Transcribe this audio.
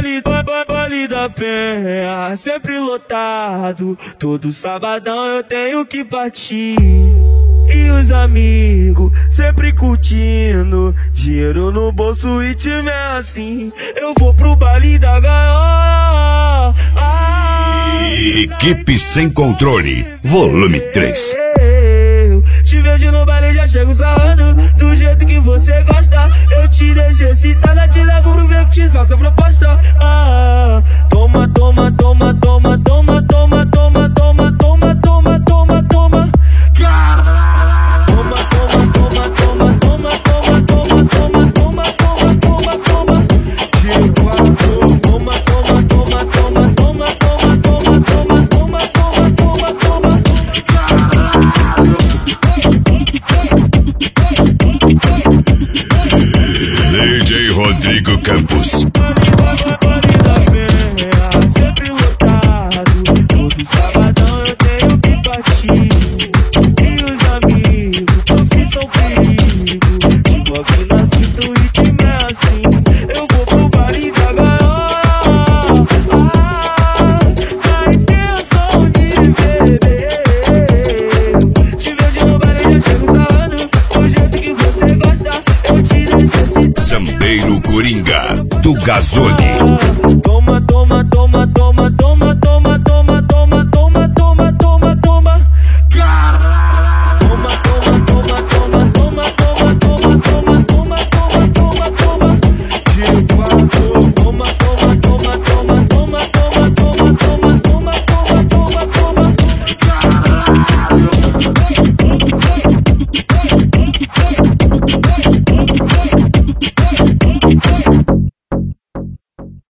baile da Penha, sempre lotado. Todo sabadão eu tenho que partir. E os amigos sempre curtindo, dinheiro no bolso e time é assim. Eu vou pro baile da gaiola. Equipe Sem Controle, volume 3. Te vejo no baile, já chego sarrando do jeito que você gosta. Eu te deixo excitada, te levo pro ver que te faço a proposta. Toma, toma, toma, toma, toma, toma, toma, toma, toma, toma, toma, toma. DJ Rodrigo Campos. Sempre lotado, todo sabadão eu tenho que partir. E os amigos profissam perigo, tipo aqui na cintura e time é assim. Eu vou pro baile da gaiola, na intenção de beber. Te vejo no baile, já chego sarrando do jeito que você gosta. Eu te deixo excitar. Sambeiro Coringa, do Gazone. Toma, toma, toma, toma,